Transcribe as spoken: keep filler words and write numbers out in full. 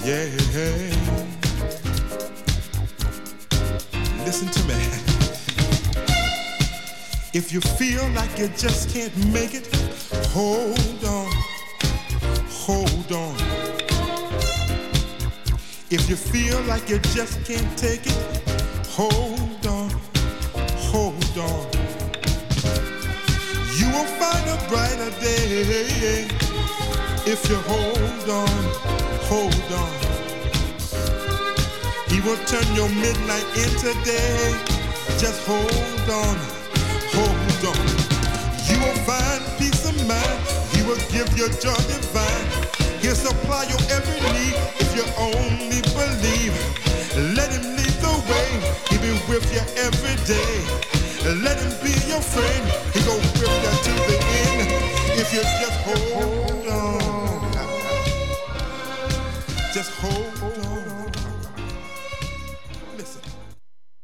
Yeah, listen to me. If you feel like you just can't make it, hold on, hold on. If you feel like you just can't take it, hold on, hold on. You will find a brighter day if you hold on, hold on. He will turn your midnight into day. Just hold on, hold on. You will find peace of mind. He will give you joy divine. He'll supply your every need if you only believe. Let him lead the way. He'll be with you every day. Let him be your friend. He'll go with you to the end. If you just hold on, just hold on.